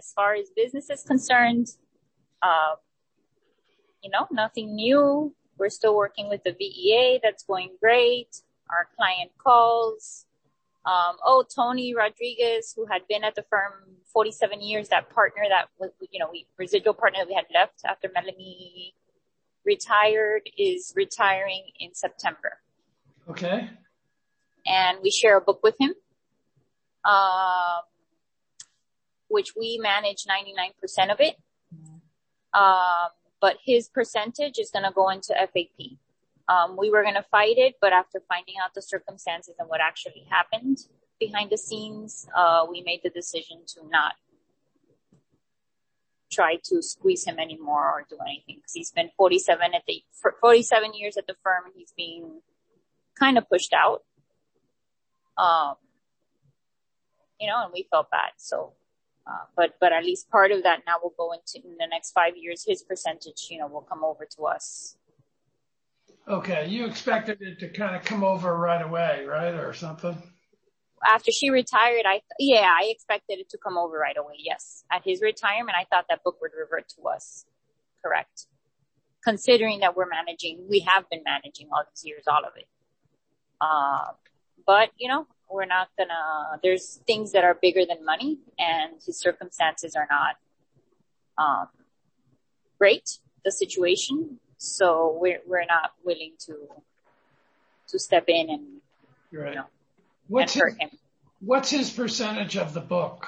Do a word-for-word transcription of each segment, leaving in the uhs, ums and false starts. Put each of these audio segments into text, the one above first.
as far as business is concerned, uh, you know, nothing new. We're still working with the V E A. That's going great. Our client calls. Um, oh, Tony Rodriguez, who had been at the firm forty-seven years, that partner that was, you know, we, residual partner that we had left after Melanie retired, is retiring in September. Okay. And we share a book with him, um, which we manage ninety-nine percent of it. Um, but his percentage is going to go into F A P. Um, we were going to fight it, but after finding out the circumstances and what actually happened behind the scenes, uh, we made the decision to not try to squeeze him anymore or do anything, because he's been forty-seven at the, for forty-seven years at the firm, and he's being kind of pushed out. Um, you know, and we felt bad. So, uh, but, but at least part of that now will go into in the next five years, his percentage, you know, will come over to us. Okay. You expected it to kind of come over right away, right? Or something? After she retired, I, yeah, I expected it to come over right away. Yes. At his retirement, I thought that book would revert to us. Correct. Considering that we're managing, we have been managing all these years, all of it. Uh, but you know, we're not gonna, there's things that are bigger than money, and his circumstances are not, um, great, the situation. So we're, we're not willing to, to step in and, right. you know, what's and hurt his, him. What's his percentage of the book?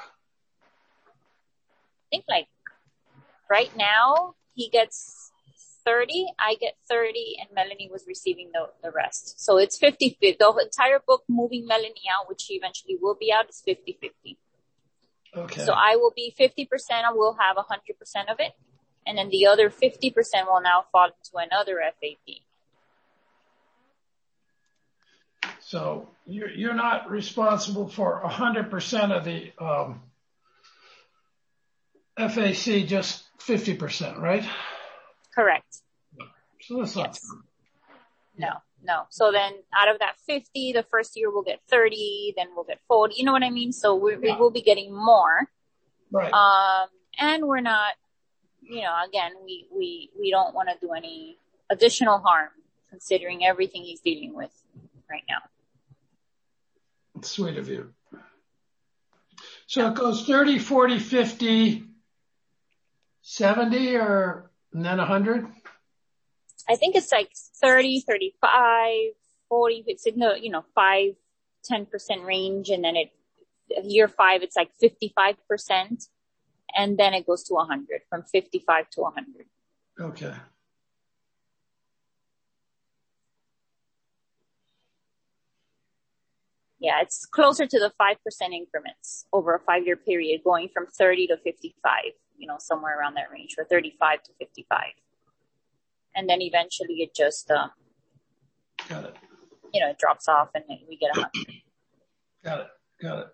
I think like right now he gets thirty, I get thirty, and Melanie was receiving the, the rest. So it's fifty-fifty. The entire book moving Melanie out, which she eventually will be out, is fifty-fifty. Okay. So I will be fifty percent, I will have one hundred percent of it. And then the other fifty percent will now fall into another F A P. So you're, you're not responsible for one hundred percent of the um, F A C, just fifty percent, right? Correct. So that's not yes. No, no. So then out of that fifty, the first year we'll get thirty, then we'll get forty. You know what I mean? So we, yeah. we will be getting more. Right. Um, and we're not, you know, again, we, we, we don't want to do any additional harm considering everything he's dealing with right now. It's sweet of you. So yeah. It goes thirty, forty, fifty, seventy, or, and then one hundred? I think it's like thirty, thirty-five, forty. It's in the, you know, five, ten percent range. And then it, year five, it's like fifty-five percent. And then it goes to one hundred, from fifty-five to one hundred. Okay. Yeah, it's closer to the five percent increments over a five-year period, going from thirty to fifty-five, you know, somewhere around that range, or thirty-five to fifty-five. And then eventually it just, uh, got it. You know, it drops off and we get a hundred. Got it. Got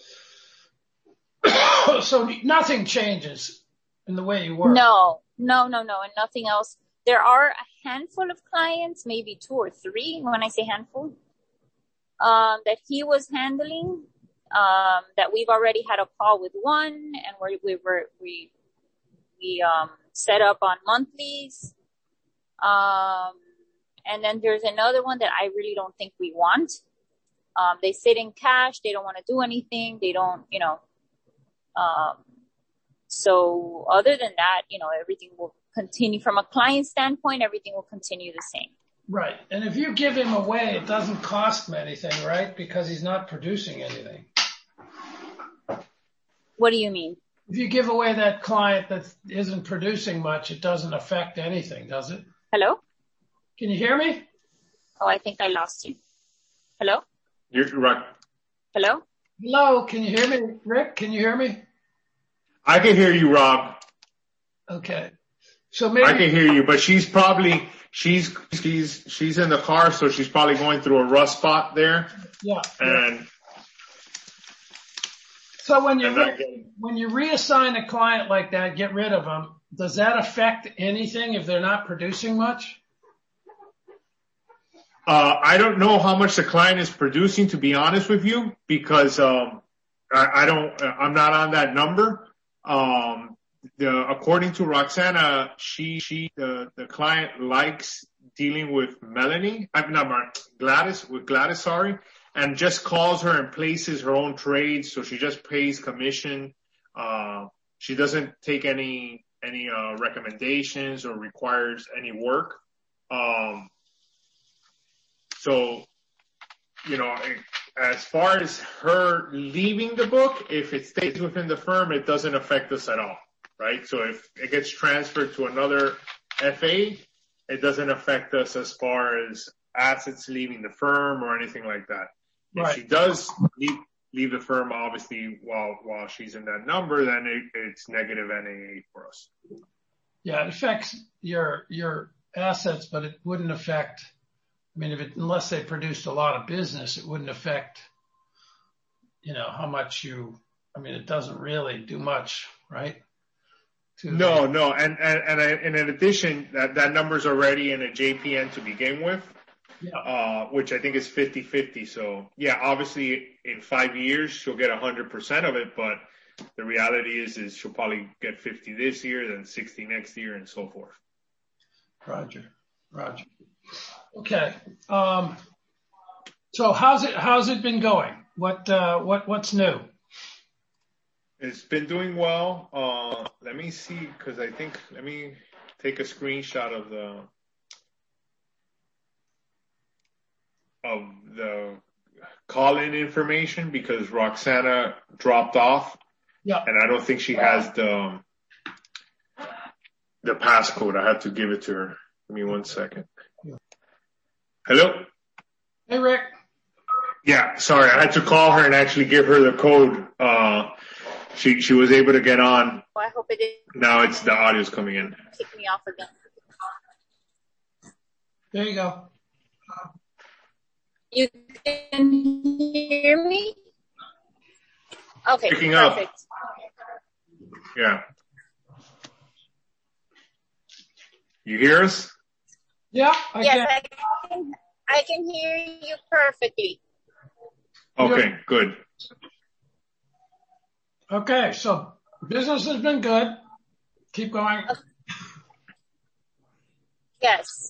it. So nothing changes in the way you work. No, no, no, no. And nothing else. There are a handful of clients, maybe two or three, when I say handful, um, that he was handling, um, that we've already had a call with one, and we we were, we, we, um, set up on monthlies. Um, and then there's another one that I really don't think we want. Um, they sit in cash. They don't want to do anything. They don't, you know, um, so other than that, you know, everything will continue from a client standpoint. Everything will continue the same. Right. And if you give him away, it doesn't cost him anything, right? Because he's not producing anything. What do you mean? If you give away that client that isn't producing much, it doesn't affect anything, does it? Hello? Can you hear me? Oh, I think I lost you. Hello? You're right. Hello? Hello. Can you hear me? Rick, can you hear me? I can hear you, Rob. Okay. So maybe I can hear you, but she's probably, she's, she's, she's in the car, so she's probably going through a rough spot there. Yeah. And yeah. So when you, re- when you reassign a client like that, get rid of them, does that affect anything if they're not producing much? Uh, I don't know how much the client is producing, to be honest with you, because, um, I, I don't, I'm not on that number. Um, the, according to Roxana, she, she, the, the client likes dealing with Melanie, I'm not Gladys, with Gladys, sorry, and just calls her and places her own trades. So she just pays commission. Uh, she doesn't take any, any, uh, recommendations or requires any work. Um, so, you know, as far as her leaving the book, if it stays within the firm, it doesn't affect us at all, right? So if it gets transferred to another F A, it doesn't affect us as far as assets leaving the firm or anything like that. If Right. she does leave, leave the firm, obviously, while, while she's in that number, then it, it's negative N A A for us. Yeah, it affects your, your assets, but it wouldn't affect, I mean, if it, unless they produced a lot of business, it wouldn't affect, you know, how much you, I mean, it doesn't really do much, right? To No, the, no. And, and, and, I, and in addition, that, that number's already in a J P N to begin with. Yeah. Uh, which I think is fifty fifty. So yeah, obviously in five years, she'll get a hundred percent of it, but the reality is, is she'll probably get fifty this year, then sixty next year and so forth. Roger, Roger. Okay. Um, so how's it, how's it been going? What, uh, what, what's new? It's been doing well. Uh, let me see, cause I think, let me take a screenshot of the, of the call-in information because Roxana dropped off. Yeah. And I don't think she has the, um, the passcode. I had to give it to her. Give me one second. Hello? Hey, Rick. Yeah, sorry. I had to call her and actually give her the code. Uh, she, she was able to get on. Well, I hope it didn't Now it's the audio's coming in. kick me off again. There you go. You can hear me? Okay, Picking up. perfect. Yeah. You hear us? Yeah. I Yes, can. I can, I can hear you perfectly. Okay, good. Okay. So business has been good. Keep going. Yes.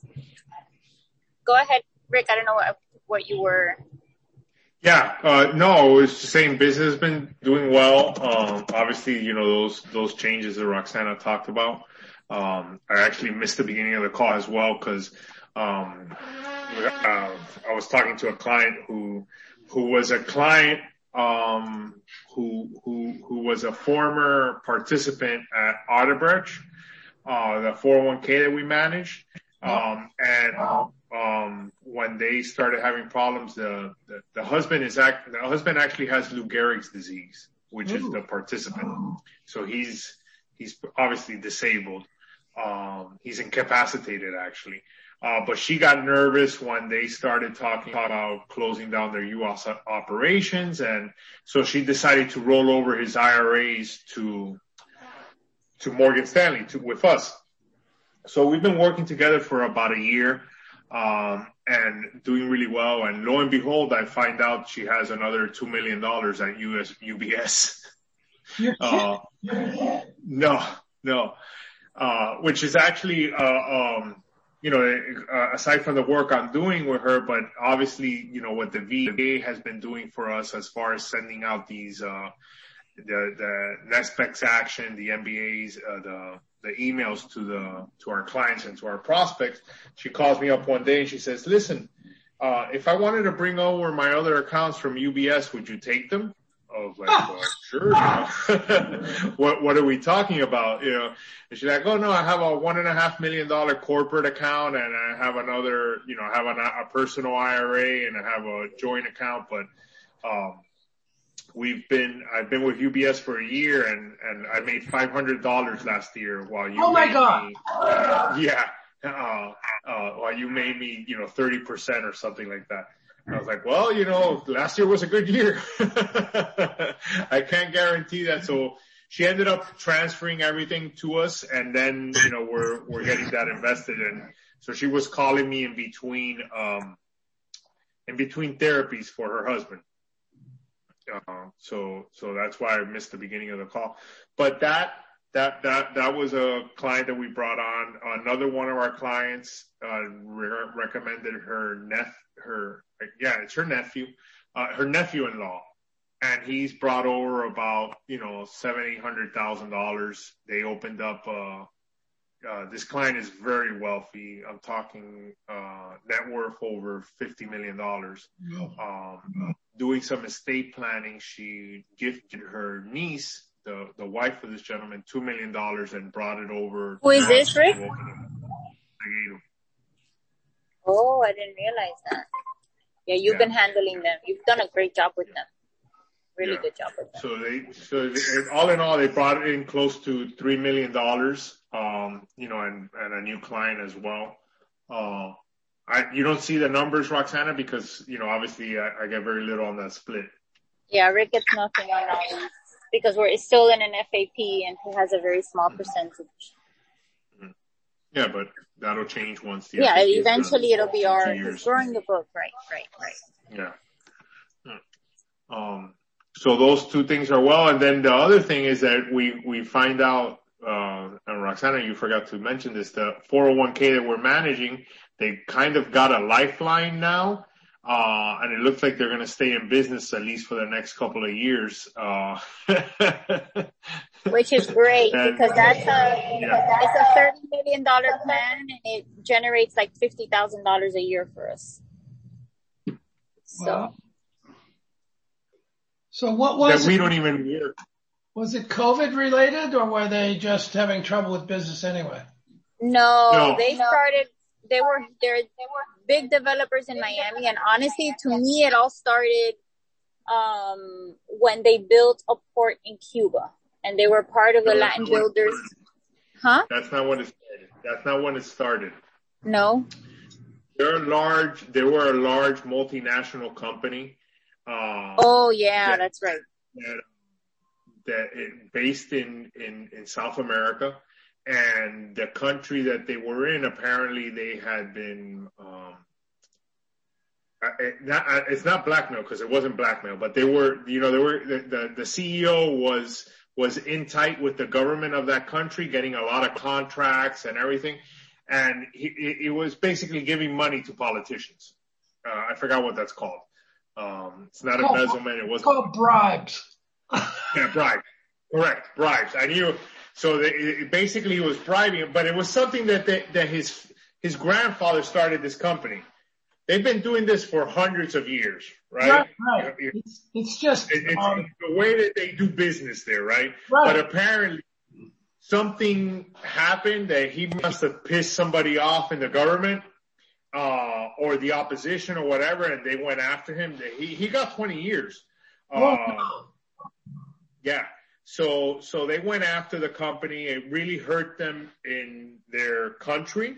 Go ahead, Rick. I don't know what, what you were. Yeah, uh, no, it's the same. Business has been doing well. Um, obviously, you know, those, those changes that Roxana talked about. Um, I actually missed the beginning of the call as well because, um, uh, I was talking to a client who, who was a client, um, who, who, who was a former participant at Odebrecht, uh, the four oh one k that we managed. Um, and, um, when they started having problems, the, the, the husband is act, the husband actually has Lou Gehrig's disease, which Ooh. is the participant. So he's, he's obviously disabled. Um, he's incapacitated actually. Uh, but she got nervous when they started talking about closing down their U S operations. And so she decided to roll over his I R As to, to Morgan Stanley, to, with us. So we've been working together for about a year, um, and doing really well. And lo and behold, I find out she has another two million dollars at U S, U B S. Uh, no, no, uh, which is actually, uh, um, you know, uh, aside from the work I'm doing with her, but obviously, you know, what the V A has been doing for us as far as sending out these, uh, the, the NESPEX action, the M B As, uh, the, the emails to the, to our clients and to our prospects. She calls me up one day and she says, listen, uh, if I wanted to bring over my other accounts from U B S, would you take them? I was like, well, sure. You know. what, what are we talking about? You know, and she's like, oh no, I have a one and a half million dollar corporate account and I have another, you know, I have an, a personal I R A and I have a joint account, but, um, we've been, I've been with U B S for a year and, and I made five hundred dollars last year while you oh my made God. me, uh, yeah, uh, uh, while you made me, you know, thirty percent or something like that. I was like, well, you know, last year was a good year. I can't guarantee that. So she ended up transferring everything to us and then, you know, we're, we're getting that invested in. So she was calling me in between, um, in between therapies for her husband. Uh, so, so that's why I missed the beginning of the call. But that, that, that, that was a client that we brought on. Another one of our clients, uh, re- recommended her nep, her, yeah, it's her nephew, uh, her nephew-in-law. And he's brought over about, you know, seven, eight hundred thousand dollars. They opened up, uh, uh, this client is very wealthy. I'm talking, uh, net worth over fifty million dollars. Um, doing some estate planning. She gifted her niece, the, the wife of this gentleman, two million dollars and brought it over. Who is this, Rick? Oh, I didn't realize that. Yeah, you've yeah. been handling them. You've done a great job with them. Really yeah. good job with them. So they, so they, all in all, they brought in close to three million dollars, um, you know, and, and a new client as well. Uh, I, you don't see the numbers, Roxana, because, you know, obviously I, I get very little on that split. Yeah, Rick gets nothing on all because we're still in an F A P and he has a very small percentage. Mm-hmm. Yeah, but that'll change once the Yeah, F A P eventually it'll be our, he's growing the book. Right, right, right. Yeah. Um, So those two things are well. And then the other thing is that we, we find out, uh, and Roxana, you forgot to mention this, the four oh one k that we're managing, they kind of got a lifeline now. Uh, and it looks like they're going to stay in business at least for the next couple of years. Uh, which is great and, because that's a, yeah. it's a thirty million dollars plan and it generates like fifty thousand dollars a year for us. So. Wow. So what was that we it? don't even work. Was it COVID related or were they just having trouble with business anyway? No, no. they started, they were, they're, they were big developers in Miami. And honestly, to me, it all started, um, when they built a port in Cuba and they were part of the no, Latin builders. Huh? That's not when it started. That's not when it started. No. They're large, they were a large multinational company. Uh, oh yeah, that, that's right. That, that it, based in, in, in South America, and the country that they were in, apparently they had been, um, it, not, it's not blackmail because it wasn't blackmail, but they were, you know, they were, the, the, the C E O was, was in tight with the government of that country, getting a lot of contracts and everything. And he, it was basically giving money to politicians. Uh, I forgot what that's called. Um, it's not called, embezzlement. It wasn't called bribes. Yeah, bribes. Correct. Bribes. I knew. So they, it basically, he was bribing, but it was something that they, that his his grandfather started this company. They've been doing this for hundreds of years, right? Right. right. You know, it's, it's just it, it's um, the way that they do business there, right? Right. But apparently, something happened that he must have pissed somebody off in the government. Uh, or the opposition or whatever, and they went after him. He, he got twenty years. Uh, yeah. So, so they went after the company. It really hurt them in their country.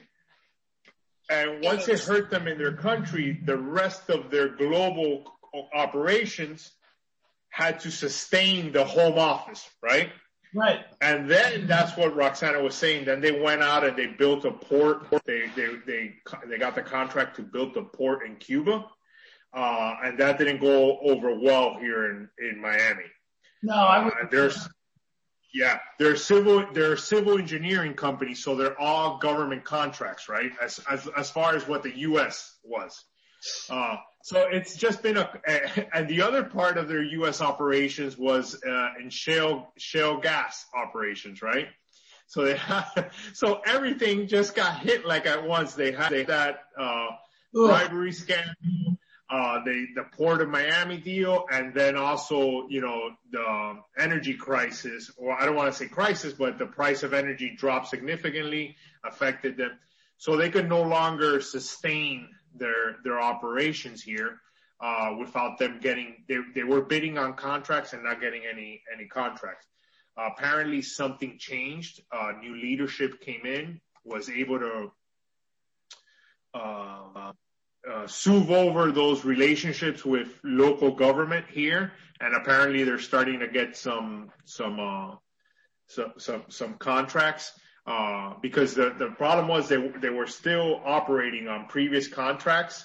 And once it hurt them in their country, the rest of their global operations had to sustain the home office, right? Right. And then that's what Roxana was saying. Then they went out and they built a port. They, they, they, they got the contract to build a port in Cuba. Uh, and that didn't go over well here in, in Miami. No, I would. Uh, there's, yeah, they're civil, they're a civil engineering company. So they're all government contracts, right? As, as, as far as what the U S was. Uh, so it's just been a, and the other part of their U S operations was, uh, in shale, shale gas operations, right? So they had, so everything just got hit like at once. They had, they had that, uh, bribery scandal, uh, the, the Port of Miami deal, and then also, you know, the energy crisis, or I don't want to say crisis, but the price of energy dropped significantly, affected them. So they could no longer sustain their, their operations here, uh, without them getting, they, they were bidding on contracts and not getting any, any contracts. Uh, apparently something changed. Uh, new leadership came in, was able to, uh, uh, soothe over those relationships with local government here. And apparently they're starting to get some, some, uh, some, some, some contracts. Uh, because the, the problem was they, they were still operating on previous contracts,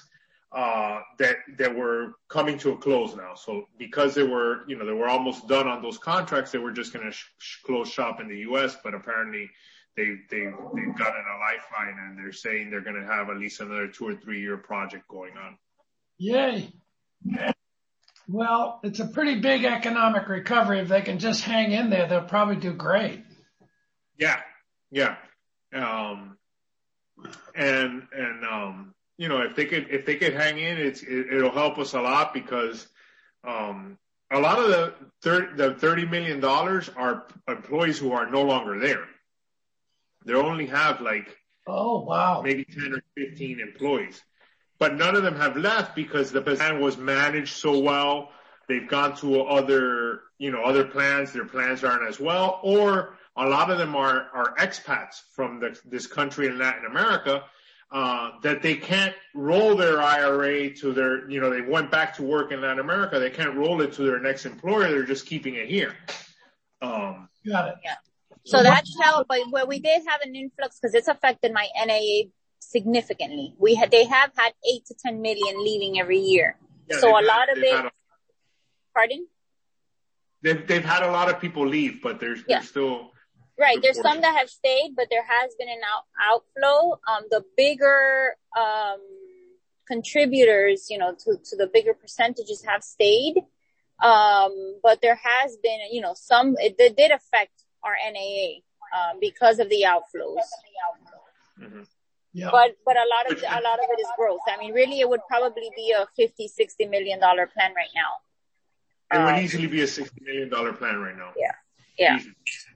uh, that, that were coming to a close now. So because they were, you know, they were almost done on those contracts, they were just going to sh- sh- close shop in the U S, but apparently they, they, they've gotten a lifeline and they're saying they're going to have at least another two or three year project going on. Yay. Well, it's a pretty big economic recovery. If they can just hang in there, they'll probably do great. Yeah. Yeah. Um, and, and, um, you know, if they could, if they could hang in, it's, it, it'll help us a lot because, um, a lot of the thirty, the thirty million dollars are employees who are no longer there. They only have like, oh, wow, maybe ten or fifteen employees, but none of them have left because the plan was managed so well. They've gone to other, you know, other plans. Their plans aren't as well, or a lot of them are, are expats from the, this country in Latin America. Uh, that they can't roll their I R A to their, you know, they went back to work in Latin America. They can't roll it to their next employer. They're just keeping it here. Um, Got it. Yeah. So, so that's how, but where we did have an influx because it's affected my N A A significantly. We had, they have had eight to ten million leaving every year. Yeah, so a had, lot of it, a, pardon? They've, they've had a lot of people leave, but there's, yeah. there's still, right. There's some that have stayed, but there has been an out, outflow. Um, the bigger, um, contributors, you know, to, to the bigger percentages have stayed. Um, but there has been, you know, some, it, it did affect our N A A, um, because of the outflows. Mm-hmm. Yeah. But, but a lot of, the, a lot of it is growth. I mean, really, it would probably be a fifty, sixty million dollar plan right now. It um, would easily be a sixty million dollar plan right now. Yeah. Yeah. Easy.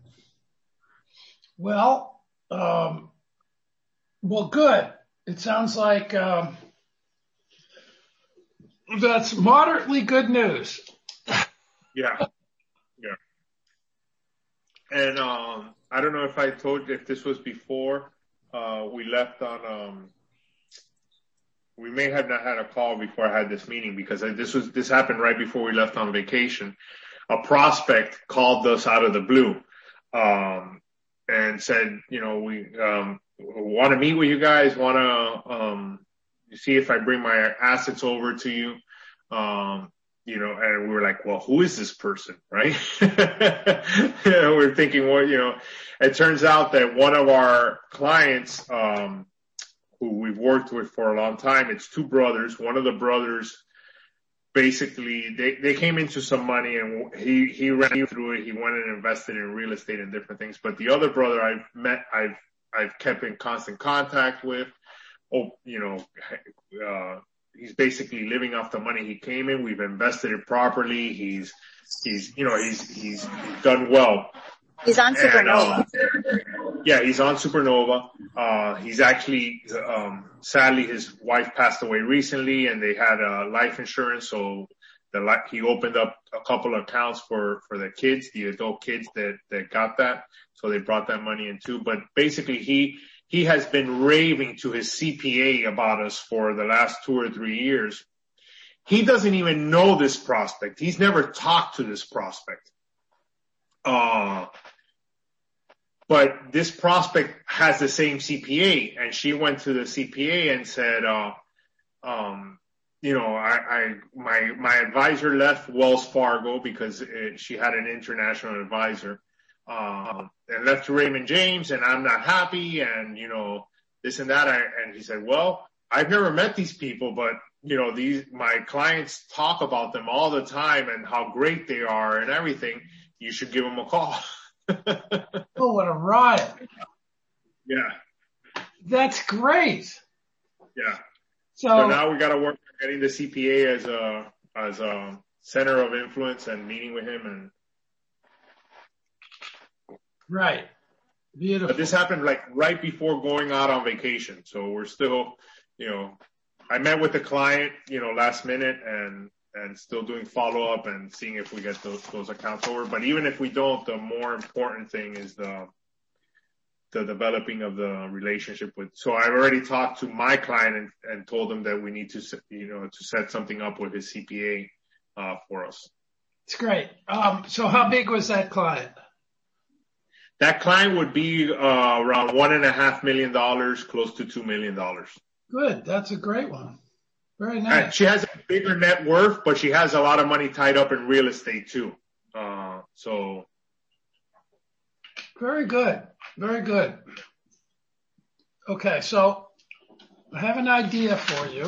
Well, um, well, good. It sounds like, um, that's moderately good news. Yeah. Yeah. And, um, I don't know if I told you if this was before, uh, we left on, um, we may have not had a call before I had this meeting because I, this was, this happened right before we left on vacation. A prospect called us out of the blue, um, and said, you know, we, um, want to meet with you guys, want to, um, see if I bring my assets over to you. Um, you know, and we were like, well, who is this person? Right. Yeah, we're thinking, well, you know, it turns out that one of our clients, um, who we've worked with for a long time, it's two brothers. One of the brothers, basically, they, they came into some money and he, he ran through it. He went and invested in real estate and different things. But the other brother I've met, I've, I've kept in constant contact with. Oh, you know, uh, he's basically living off the money he came in. We've invested it properly. He's, he's, you know, he's, he's done well. He's on Supernova. And, um, yeah, he's on Supernova. Uh, he's actually, um, sadly his wife passed away recently and they had a life insurance. So the, he opened up a couple of accounts for, for the kids, the adult kids that, that got that. So they brought that money in too. But basically he, he has been raving to his C P A about us for the last two or three years. He doesn't even know this prospect. He's never talked to this prospect. Uh, but this prospect has the same C P A and she went to the C P A and said, uh, um, you know, I, I, my, my advisor left Wells Fargo because it, she had an international advisor, um, and left to Raymond James and I'm not happy and, you know, this and that. I, and he said, well, I've never met these people, but you know, these, my clients talk about them all the time and how great they are and everything. You should give them a call. Oh, what a riot. Yeah. That's great. Yeah. So, so now we got to work on getting the C P A as a, as a center of influence and meeting with him. And right. Beautiful. But this happened like right before going out on vacation. So we're still, you know, I met with the client, you know, last minute and, and still doing follow up and seeing if we get those, those accounts over. But even if we don't, the more important thing is the, the developing of the relationship with. So I've already talked to my client and, and told him that we need to, you know, to set something up with his C P A, uh, for us. It's great. Um, so how big was that client? That client would be, uh, around one and a half million dollars, close to two million dollars. Good. That's a great one. Very nice. And she has a bigger net worth, but she has a lot of money tied up in real estate too. Uh, so. Very good. Very good. Okay. So I have an idea for you.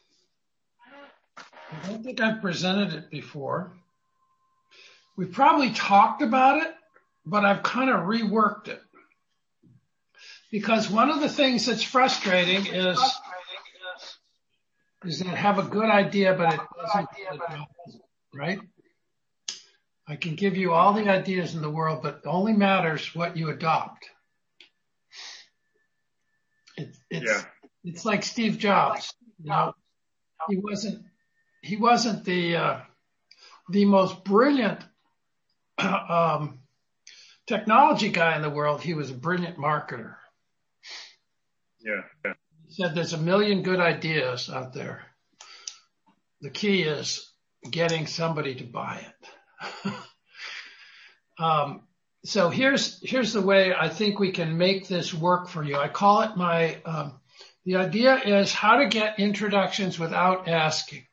I don't think I've presented it before. We probably talked about it, but I've kind of reworked it. Because one of the things that's frustrating is, is that I have a good idea, but it doesn't, right? I can give you all the ideas in the world, but it only matters what you adopt. It, it's, yeah. It's like Steve Jobs. You know, he wasn't, he wasn't the, uh, the most brilliant, um, technology guy in the world. He was a brilliant marketer. Yeah. yeah. He said there's a million good ideas out there. The key is getting somebody to buy it. um, so here's, here's the way I think we can make this work for you. I call it my, um, the idea is how to get introductions without asking.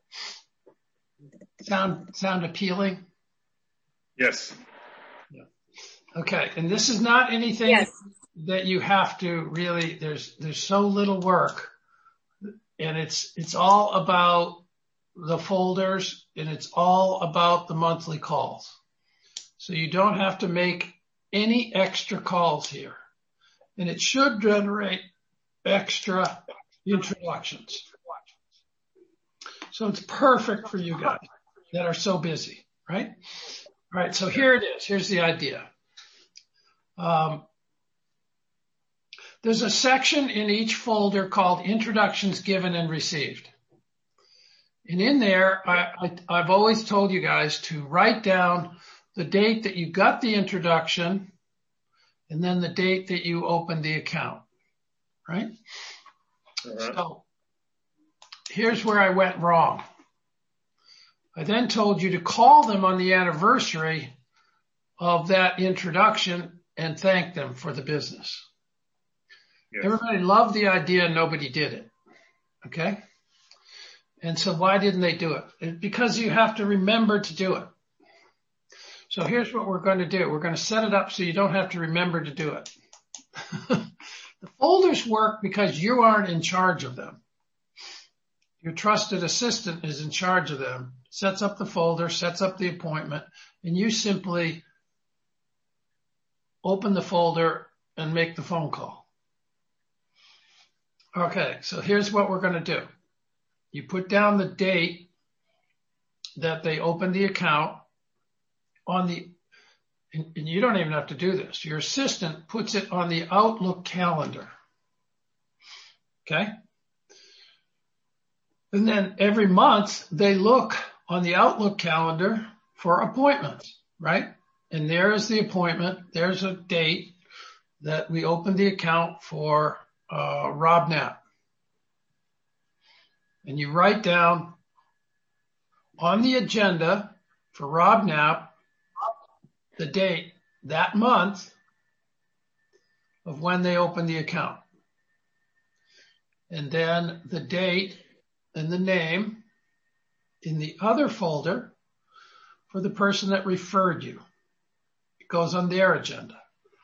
Sound, sound appealing? Yes. Yeah. Okay. And this is not anything yes. that you have to really, there's, there's so little work, and it's, it's all about the folders, and it's all about the monthly calls. So you don't have to make any extra calls here, and it should generate extra introductions. So it's perfect for you guys that are so busy, right? All right. So here it is. Here's the idea. Um, There's a section in each folder called Introductions Given and Received. And in there, I, I, I've always told you guys to write down the date that you got the introduction and then the date that you opened the account, right? Uh-huh. So here's where I went wrong. I then told you to call them on the anniversary of that introduction and thank them for the business. Yes. Everybody loved the idea. Nobody did it. Okay. And so why didn't they do it? Because you have to remember to do it. So here's what we're going to do. We're going to set it up so you don't have to remember to do it. The folders work because you aren't in charge of them. Your trusted assistant is in charge of them, sets up the folder, sets up the appointment, and you simply open the folder and make the phone call. Okay, so here's what we're going to do. You put down the date that they opened the account on the, and, and you don't even have to do this. Your assistant puts it on the Outlook calendar. Okay? And then every month they look on the Outlook calendar for appointments, right? And there is the appointment. There's a date that we opened the account for uh, Rob Knapp. And you write down on the agenda for Rob Knapp the date that month of when they opened the account. And then the date and the name in the other folder for the person that referred you. It goes on their agenda.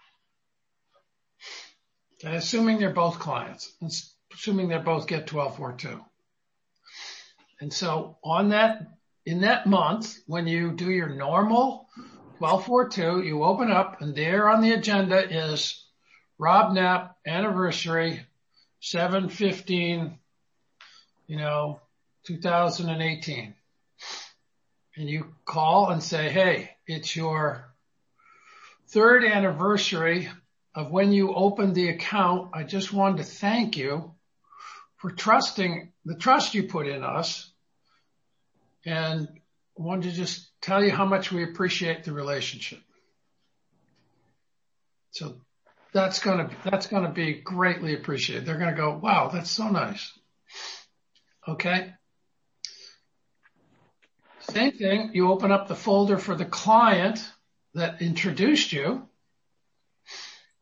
Okay, assuming they're both clients, assuming they both get twelve forty-two. And so on that, in that month, when you do your normal twelve forty-two, you open up and there on the agenda is Rob Knapp anniversary seven fifteen, you know, two thousand eighteen. And you call and say, hey, it's your third anniversary of when you opened the account. I just wanted to thank you for trusting the trust you put in us. And I wanted to just tell you how much we appreciate the relationship. So that's going to, that's going to be greatly appreciated. They're going to go, wow, that's so nice. Okay. Same thing. You open up the folder for the client that introduced you.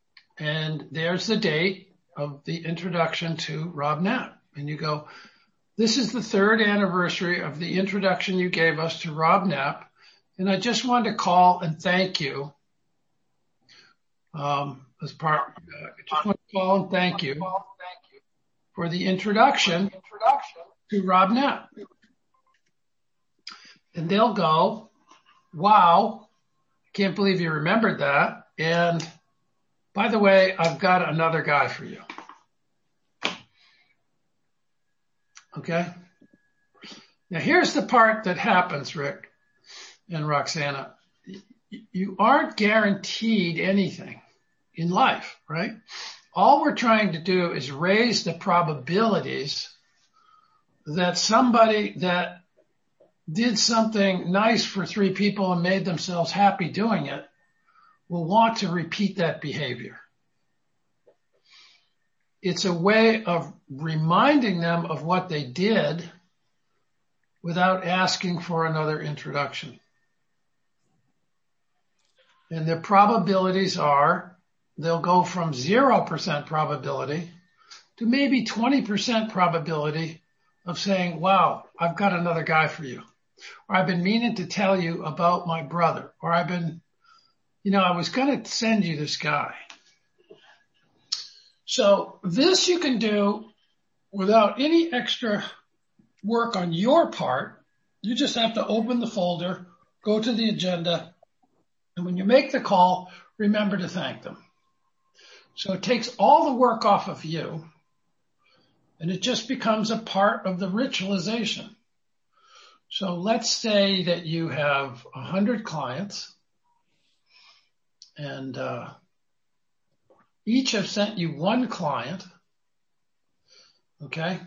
And there's the date of the introduction to Rob Knapp. And you go, this is the third anniversary of the introduction you gave us to Rob Knapp. And I just wanted to call and thank you. Um, as part, uh, I just want to call and thank you for the introduction to Rob Knapp. And they'll go, wow, I can't believe you remembered that. And by the way, I've got another guy for you. Okay. Now here's the part that happens, Rick and Roxana. You aren't guaranteed anything in life, right? All we're trying to do is raise the probabilities that somebody that did something nice for three people and made themselves happy doing it will want to repeat that behavior. It's a way of reminding them of what they did without asking for another introduction. And the probabilities are they'll go from zero percent probability to maybe twenty percent probability of saying, wow, I've got another guy for you. Or I've been meaning to tell you about my brother. Or I've been, you know, I was going to send you this guy. So this you can do without any extra work on your part. You just have to open the folder, go to the agenda, and when you make the call, remember to thank them. So it takes all the work off of you, and it just becomes a part of the ritualization. So let's say that you have one hundred clients, and uh, each have sent you one client, okay?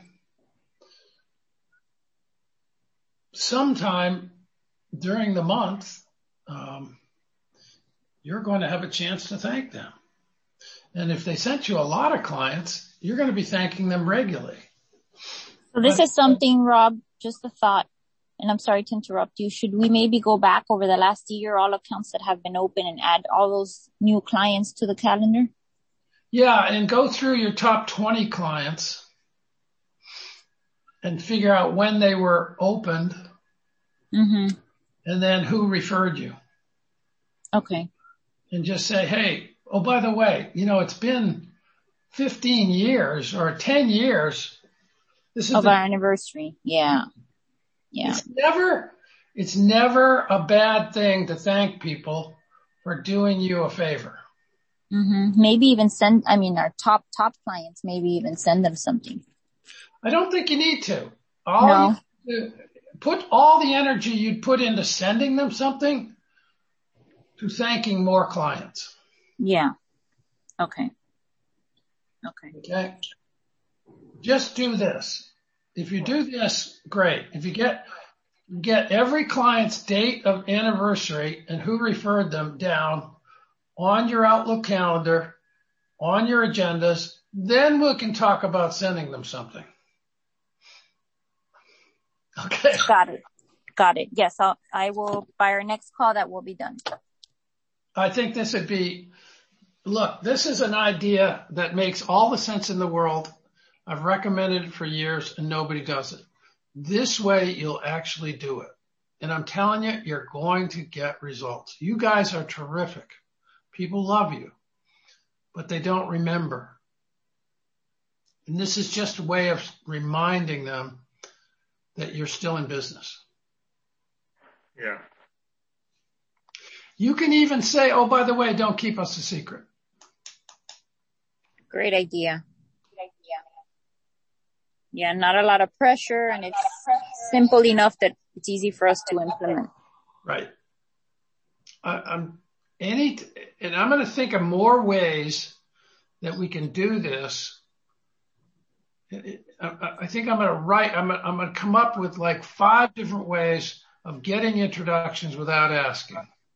Sometime during the month, um, you're going to have a chance to thank them. And if they sent you a lot of clients, you're going to be thanking them regularly. So this but, is something, Rob, just a thought, and I'm sorry to interrupt you. Should we maybe go back over the last year, all accounts that have been open, and add all those new clients to the calendar? Yeah, and go through your top twenty clients and figure out when they were opened, mm-hmm. and then who referred you. Okay. And just say, hey, oh, by the way, you know, it's been fifteen years or ten years. This is of the, our anniversary. Yeah. Yeah. It's never, it's never a bad thing to thank people for doing you a favor. Mm-hmm. Maybe even send, I mean, our top, top clients, maybe even send them something. I don't think you need to. All no. You to put all the energy you'd put into sending them something to thanking more clients. Yeah. Okay. Okay. Okay. Just do this. If you do this, great. If you get, get every client's date of anniversary and who referred them down on your Outlook calendar, on your agendas, then we can talk about sending them something. Okay. Got it. Got it. Yes, I'll, I will, by our next call, that will be done. I think this would be, look, this is an idea that makes all the sense in the world. I've recommended it for years and nobody does it. This way you'll actually do it. And I'm telling you, you're going to get results. You guys are terrific. People love you, but they don't remember. And this is just a way of reminding them that you're still in business. Yeah. You can even say, oh, by the way, don't keep us a secret. Great idea. Great idea. Yeah, not a lot of pressure, and it's simple enough that it's easy for us to implement. Right. I, I'm any, and I'm going to think of more ways that we can do this. I, I think I'm going to write, I'm, I'm going to come up with like five different ways of getting introductions without asking.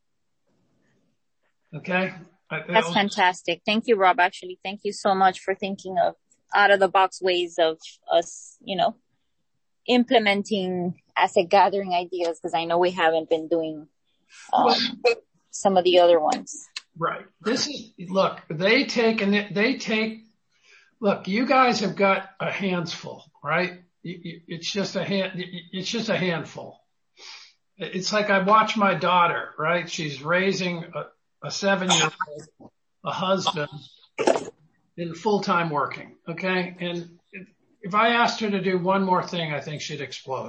Okay. That's fantastic. Thank you, Rob. Actually, thank you so much for thinking of out of the box ways of us, you know, implementing asset gathering ideas, because I know we haven't been doing um, some of the other ones. Right. This is, look, they take and they take, look, you guys have got a hands full, right? it's just a hand, it's just a handful. It's like I watch my daughter, right? She's raising a, a seven-year-old, a husband, and full-time working, okay? And if I asked her to do one more thing, I think she'd explode.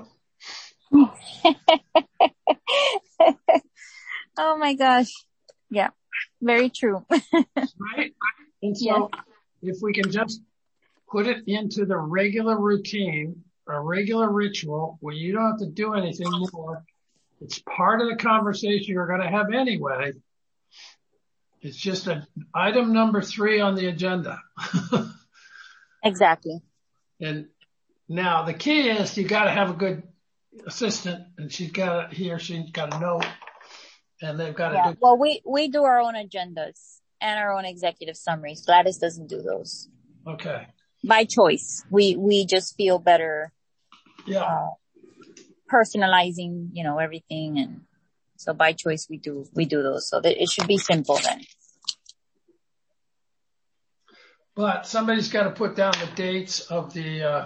Oh my gosh. Yeah, very true. Right? And so yeah. If we can just put it into the regular routine, a regular ritual where you don't have to do anything more, it's part of the conversation you're going to have anyway. It's just an item number three on the agenda. Exactly. And now the key is you got to have a good assistant, and she's got to, he or she's got to know, and they've got to yeah. do. Well, we, we do our own agendas and our own executive summaries. Gladys doesn't do those. Okay. By choice. We, we just feel better. Yeah. Uh, personalizing, you know, everything. And so by choice, we do, we do those. So that it should be simple then. But somebody's got to put down the dates of the, uh,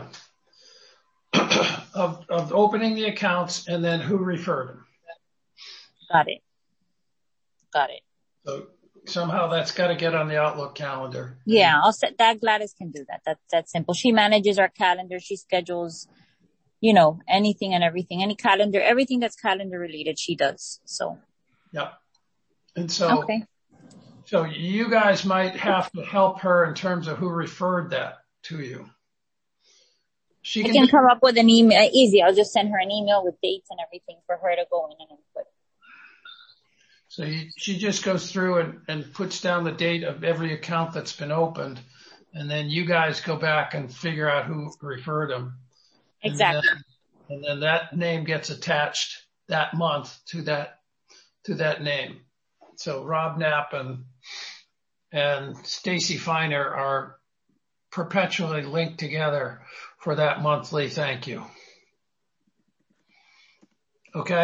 of, of opening the accounts and then who referred them. Got it. Got it. So somehow that's got to get on the Outlook calendar. Yeah, I'll set that. Gladys can do that. That's, that's simple. She manages our calendar. She schedules, you know, anything and everything, any calendar, everything that's calendar related, she does. So. Yeah. And so, okay. So you guys might have to help her in terms of who referred that to you. She can, can I can come up with an email. Easy. I'll just send her an email with dates and everything for her to go in and input. So you, she just goes through and, and puts down the date of every account that's been opened. And then you guys go back and figure out who referred them. Exactly. And then, and then that name gets attached that month to that, to that name. So Rob Knapp and, and Stacy Feiner are perpetually linked together for that monthly thank you. Okay.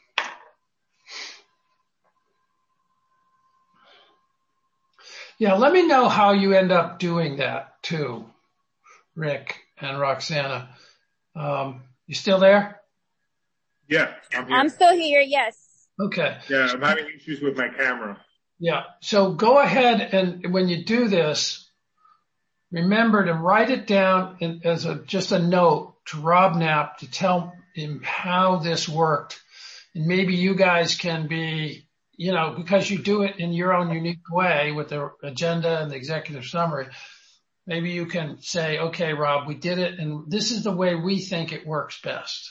Yeah. Let me know how you end up doing that too, Rick and Roxana. Um, you still there? Yeah. I'm here. I'm still here. Yes. Okay. Yeah. I'm having issues with my camera. Yeah. So go ahead and when you do this, remember to write it down in, as a, just a note to Rob Knapp to tell him how this worked. And maybe you guys can be, you know, because you do it in your own unique way with the agenda and the executive summary, maybe you can say, okay, Rob, we did it. And this is the way we think it works best.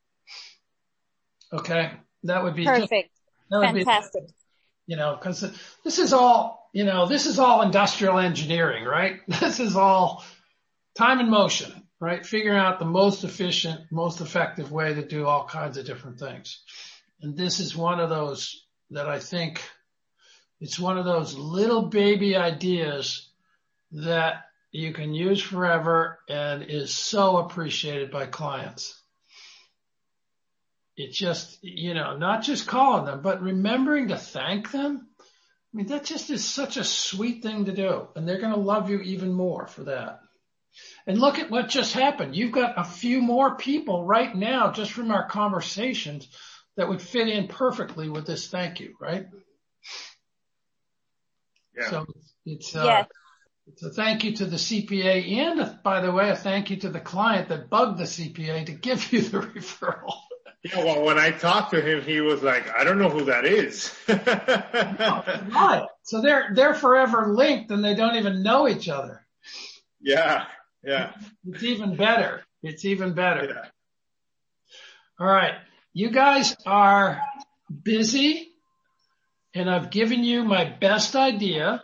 Okay. That would be perfect. Just, that would Fantastic. Be, you know, cause this is all, you know, this is all industrial engineering, right? This is all time and motion, right? Figuring out the most efficient, most effective way to do all kinds of different things. And this is one of those that I think it's one of those little baby ideas that you can use forever and is so appreciated by clients. It's just, you know, not just calling them, but remembering to thank them. I mean, that just is such a sweet thing to do. And they're going to love you even more for that. And look at what just happened. You've got a few more people right now, just from our conversations, that would fit in perfectly with this thank you, right? Yeah. So it's, uh, yes. It's a thank you to the C P A and, by the way, a thank you to the client that bugged the C P A to give you the referral. Yeah, well, when I talked to him, he was like, I don't know who that is. Right. So they're, they're forever linked and they don't even know each other. Yeah. Yeah. It's even better. It's even better. Yeah. All right. You guys are busy and I've given you my best idea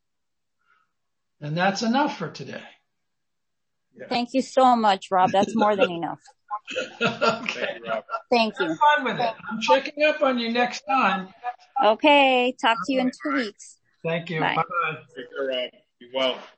and that's enough for today. Yeah. Thank you so much, Rob. That's more than enough. Okay. Thank you. Have fun with it. I'm checking up on you next time. Okay. Talk to you in two weeks. Thank you. Bye. Bye-bye. Take care, Rob. Be well.